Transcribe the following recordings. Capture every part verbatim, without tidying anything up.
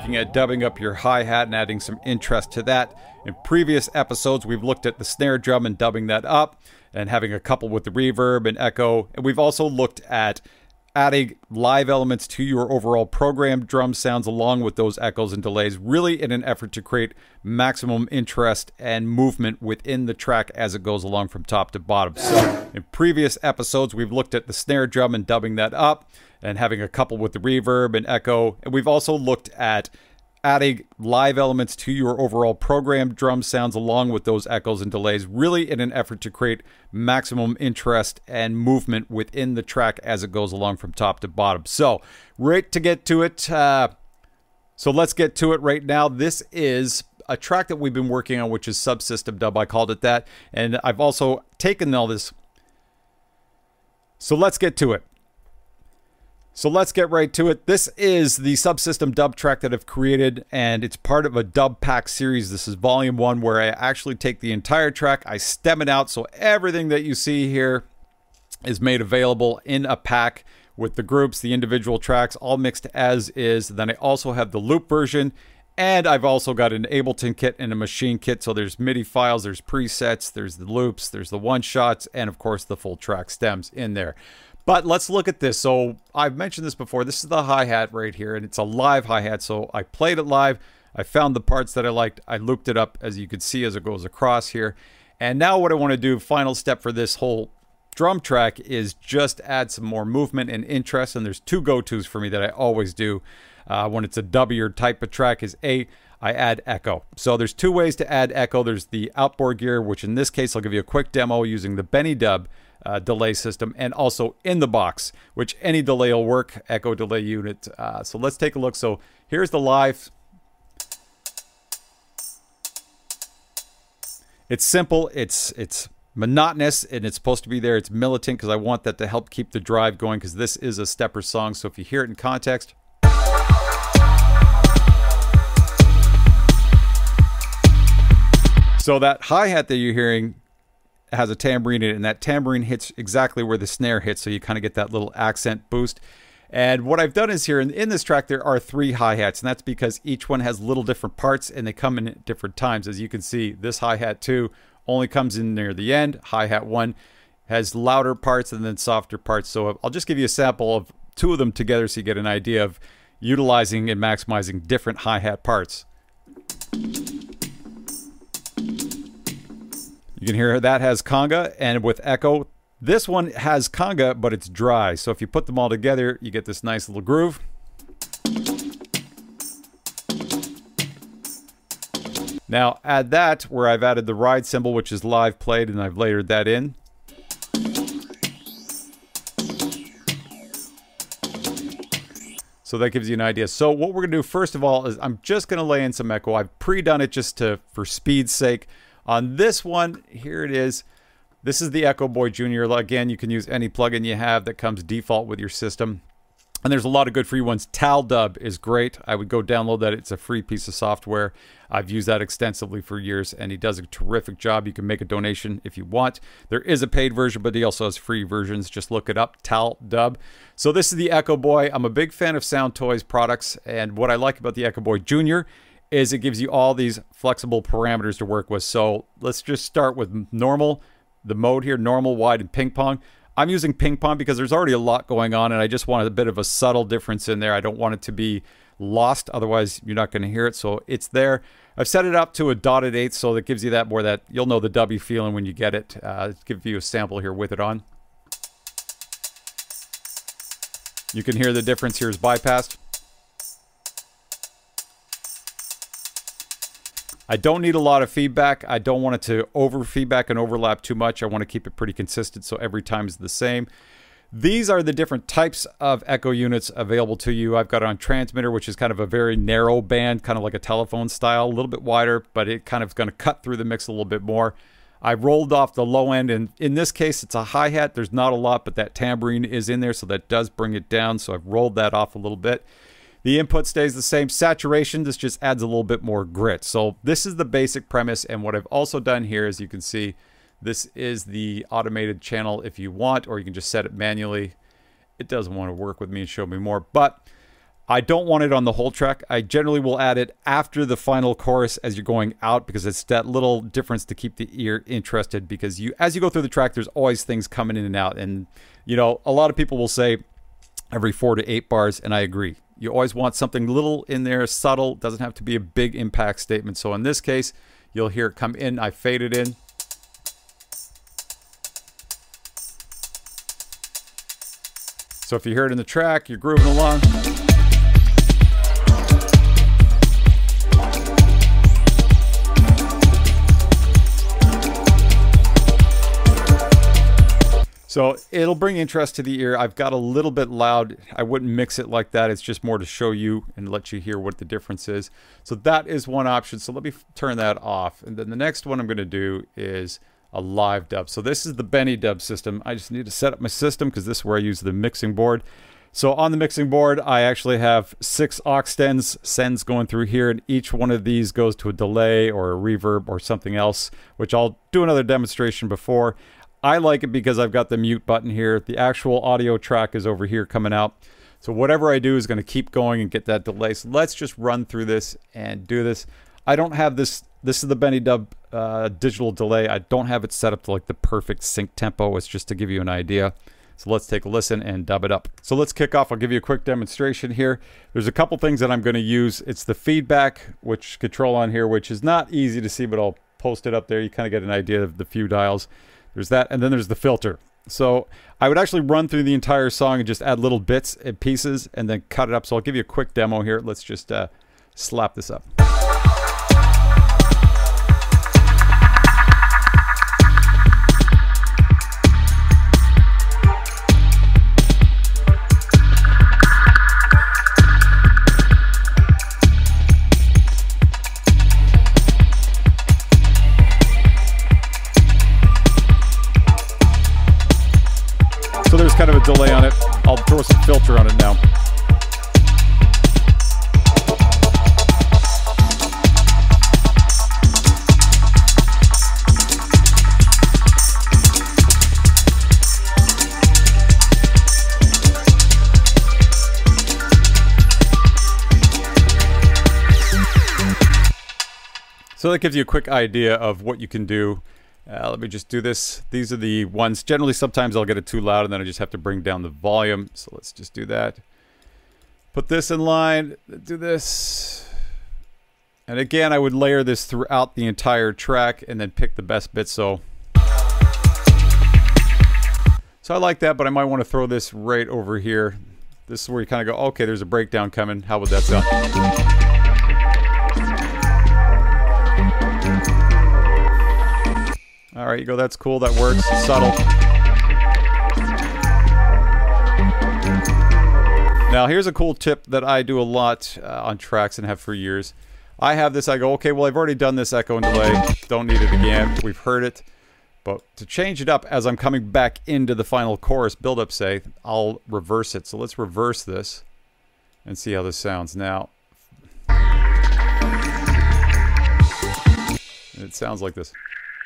looking at dubbing up your hi-hat and adding some interest to that. In previous episodes, we've looked at the snare drum and dubbing that up and having a couple with the reverb and echo. And we've also looked at adding live elements to your overall programmed drum sounds along with those echoes and delays, really in an effort to create maximum interest and movement within the track as it goes along from top to bottom. So in previous episodes, we've looked at the snare drum and dubbing that up and having a couple with the reverb and echo. And we've also looked at adding live elements to your overall programmed drum sounds along with those echoes and delays, really in an effort to create maximum interest and movement within the track as it goes along from top to bottom. So, right to get to it. Uh, so let's get to it right now. This is a track that we've been working on, which is Subsystem Dub. I called it that. And I've also taken all this. So let's get to it. So let's get right to it. This is the Subsystem Dub track that I've created, and it's part of a dub pack series. This is volume one, where I actually take the entire track, I stem it out, so everything that you see here is made available in a pack with the groups, the individual tracks, all mixed as is. Then I also have the loop version, and I've also got an Ableton kit and a machine kit. So there's MIDI files, there's presets, there's the loops, there's the one-shots, and of course the full track stems in there. But let's look at this. So I've mentioned this before. This is the hi-hat right here, and it's a live hi-hat. So I played it live. I found the parts that I liked. I looped it up, as you can see, as it goes across here. And now what I want to do, final step for this whole drum track, is just add some more movement and interest. And there's two go-tos for me that I always do uh, when it's a dubbier type of track is A, I add echo. So there's two ways to add echo. There's the outboard gear, which in this case, I'll give you a quick demo using the Benny Dub Uh, delay system, and also in the box, which any delay will work, echo delay unit. Uh, so let's take a look. So here's the live. It's simple, it's it's monotonous, and it's supposed to be there. It's militant because I want that to help keep the drive going, because this is a stepper song. So if you hear it in context, so that hi-hat that you're hearing has a tambourine in it, and that tambourine hits exactly where the snare hits, so you kind of get that little accent boost. And what I've done is here, in, in this track, there are three hi-hats, and that's because each one has little different parts, and they come in at different times. As you can see, this hi-hat two only comes in near the end. Hi-hat one has louder parts and then softer parts. So I'll just give you a sample of two of them together so you get an idea of utilizing and maximizing different hi-hat parts. You can hear that has conga, and with echo, this one has conga, but it's dry. So if you put them all together, you get this nice little groove. Now add that where I've added the ride cymbal, which is live played, and I've layered that in. So that gives you an idea. So what we're gonna do first of all is I'm just gonna lay in some echo. I've pre-done it just to for speed's sake. On this one, here it is. This is the Echo Boy Junior Again, you can use any plugin you have that comes default with your system. And there's a lot of good free ones. TalDub is great. I would go download that. It's a free piece of software. I've used that extensively for years, and he does a terrific job. You can make a donation if you want. There is a paid version, but he also has free versions. Just look it up, TalDub. So this is the Echo Boy. I'm a big fan of Soundtoys products, and what I like about the Echo Boy Junior is it gives you all these flexible parameters to work with. So let's just start with normal, the mode here, normal, wide, and ping pong. I'm using ping pong because there's already a lot going on, and I just wanted a bit of a subtle difference in there. I don't want it to be lost, otherwise you're not going to hear it. So it's there. I've set it up to a dotted eighth, so that gives you that more that you'll know the W feeling when you get it. Uh, give you a sample here with it on. You can hear the difference here is bypassed. I don't need a lot of feedback. I don't want it to over feedback and overlap too much. I want to keep it pretty consistent so every time is the same. These are the different types of echo units available to you. I've got it on transmitter, which is kind of a very narrow band, kind of like a telephone style, a little bit wider, but it kind of is going to cut through the mix a little bit more. I rolled off the low end, and in this case, it's a hi-hat. There's not a lot, but that tambourine is in there, so that does bring it down. So I've rolled that off a little bit. The input stays the same. Saturation, this just adds a little bit more grit. So this is the basic premise, and what I've also done here, as you can see, this is the automated channel if you want, or you can just set it manually. It doesn't want to work with me and show me more, but I don't want it on the whole track. I generally will add it after the final chorus as you're going out, because it's that little difference to keep the ear interested, because you, as you go through the track, there's always things coming in and out. And, you know, a lot of people will say every four to eight bars, and I agree. You always want something little in there, subtle, doesn't have to be a big impact statement. So in this case, you'll hear it come in. I fade it in. So if you hear it in the track, you're grooving along. So it'll bring interest to the ear. I've got a little bit loud. I wouldn't mix it like that. It's just more to show you and let you hear what the difference is. So that is one option. So let me turn that off. And then the next one I'm going to do is a live dub. So this is the Benny Dub system. I just need to set up my system because this is where I use the mixing board. So on the mixing board, I actually have six aux sends, sends going through here, and each one of these goes to a delay or a reverb or something else, which I'll do another demonstration before. I like it because I've got the mute button here. The actual audio track is over here coming out. So whatever I do is going to keep going and get that delay. So let's just run through this and do this. I don't have this. This is the Benny Dub uh, digital delay. I don't have it set up to like the perfect sync tempo. It's just to give you an idea. So let's take a listen and dub it up. So let's kick off. I'll give you a quick demonstration here. There's a couple things that I'm going to use. It's the feedback, which control on here, which is not easy to see, but I'll post it up there. You kind of get an idea of the few dials. There's that, and then there's the filter. So I would actually run through the entire song and just add little bits and pieces and then cut it up. So I'll give you a quick demo here. Let's just uh, slap this up. So there's kind of a delay on it. I'll throw some filter on it now. So that gives you a quick idea of what you can do. Uh, let me just do this. These are the ones. Generally, sometimes I'll get it too loud and then I just have to bring down the volume. So let's just do that. Put this in line. Do this. And again, I would layer this throughout the entire track and then pick the best bits. So, so I like that, but I might want to throw this right over here. This is where you kind of go, okay, there's a breakdown coming. How would that sound? All right, you go, that's cool, that works, subtle. Now, here's a cool tip that I do a lot uh, on tracks and have for years. I have this, I go, okay, well, I've already done this echo and delay, don't need it again, we've heard it. But to change it up as I'm coming back into the final chorus build-up, say, I'll reverse it. So let's reverse this and see how this sounds now. It sounds like this.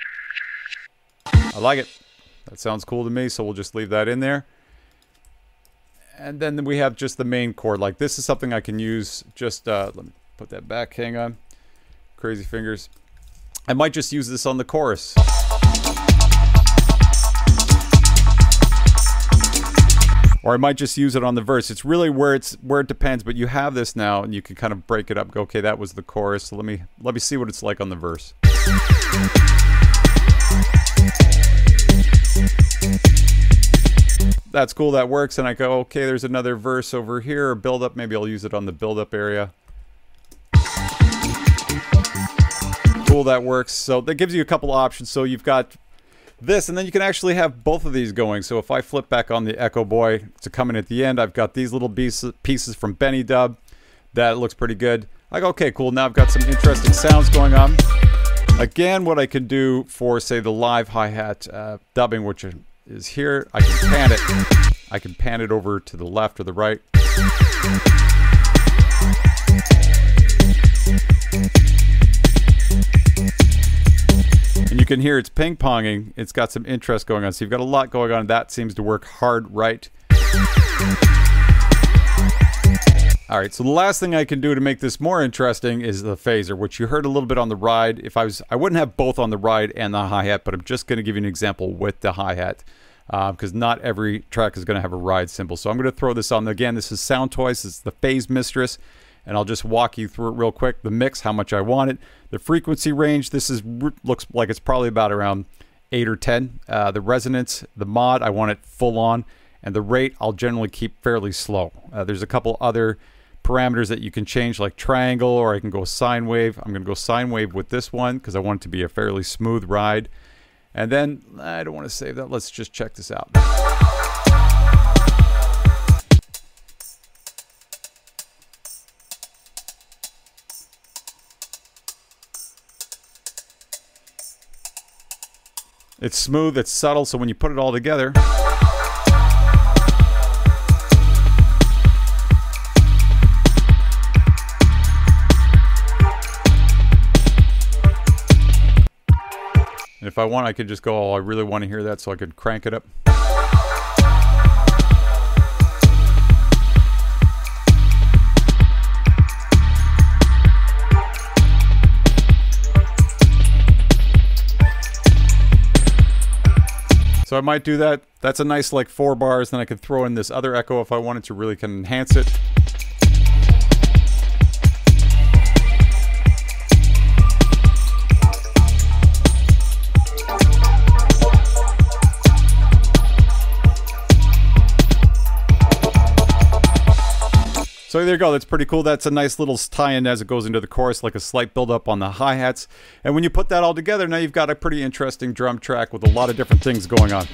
I like it. That sounds cool to me, so we'll just leave that in there. And then we have just the main chord. Like, this is something I can use just, uh, let me put that back, hang on. Crazy fingers. I might just use this on the chorus. Or I might just use it on the verse. It's really where it's where it depends, but you have this now and you can kind of break it up. Go, okay, that was the chorus. So let me let me see what it's like on the verse. That's cool, that works, and I go, okay, there's another verse over here, or build up, maybe I'll use it on the build up area. Cool, that works. So that gives you a couple options. So you've got this, and then you can actually have both of these going. So if I flip back on the Echo Boy to come in at the end, I've got these little pieces from Benny Dub. That looks pretty good. I go, okay, cool, now I've got some interesting sounds going on. Again, what I can do for, say, the live hi-hat uh, dubbing, which is here, I can pan it. I can pan it over to the left or the right. And you can hear it's ping-ponging. It's got some interest going on. So you've got a lot going on. That seems to work hard right. All right, so the last thing I can do to make this more interesting is the phaser, which you heard a little bit on the ride. If I was, I wouldn't have both on the ride and the hi-hat, but I'm just going to give you an example with the hi-hat because uh, not every track is going to have a ride cymbal. So I'm going to throw this on. Again, this is Soundtoys. This is the Phase Mistress, and I'll just walk you through it real quick. The mix, how much I want it. The frequency range, this is looks like it's probably about around eight or ten. Uh, the resonance, the mod, I want it full on. And the rate, I'll generally keep fairly slow. Uh, there's a couple other parameters that you can change, like triangle, or I can go sine wave. I'm going to go sine wave with this one because I want it to be a fairly smooth ride. And then, I don't want to save that. Let's just check this out. It's smooth, it's subtle, so when you put it all together, and if I want, I could just go, oh, I really want to hear that, so I could crank it up. So I might do that. That's a nice like four bars. Then I could throw in this other echo if I wanted to really can enhance it. So there you go, that's pretty cool. That's a nice little tie-in as it goes into the chorus, like a slight build-up on the hi-hats. And when you put that all together, now you've got a pretty interesting drum track with a lot of different things going on.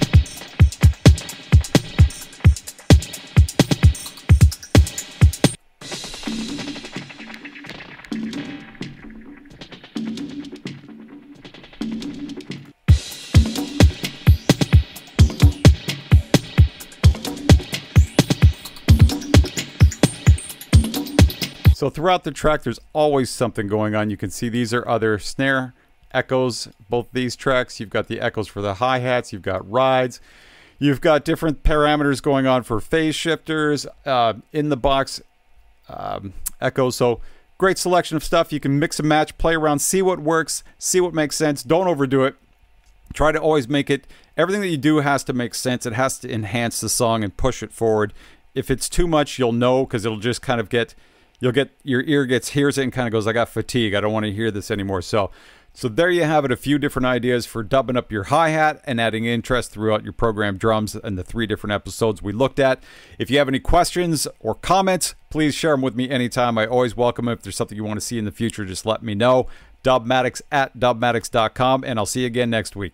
So throughout the track, there's always something going on. You can see these are other snare echoes, both these tracks. You've got the echoes for the hi-hats. You've got rides. You've got different parameters going on for phase shifters, uh, in the box um, echoes. So great selection of stuff. You can mix and match, play around, see what works, see what makes sense. Don't overdo it. Try to always make it, everything that you do has to make sense. It has to enhance the song and push it forward. If it's too much, you'll know because it'll just kind of get... You'll get, your ear gets, hears it and kind of goes, I got fatigue. I don't want to hear this anymore. So, so there you have it. A few different ideas for dubbing up your hi-hat and adding interest throughout your program drums and the three different episodes we looked at. If you have any questions or comments, please share them with me anytime. I always welcome them. If there's something you want to see in the future, just let me know. Dubmatics at dubmatics dot com, and I'll see you again next week.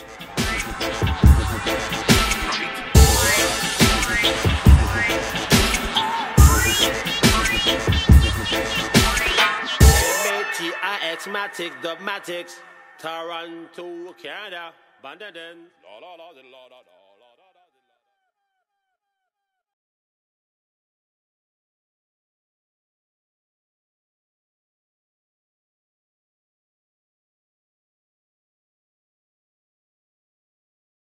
Matic, Dubmatics, Toronto, Canada, Bandaden, la la la la la la.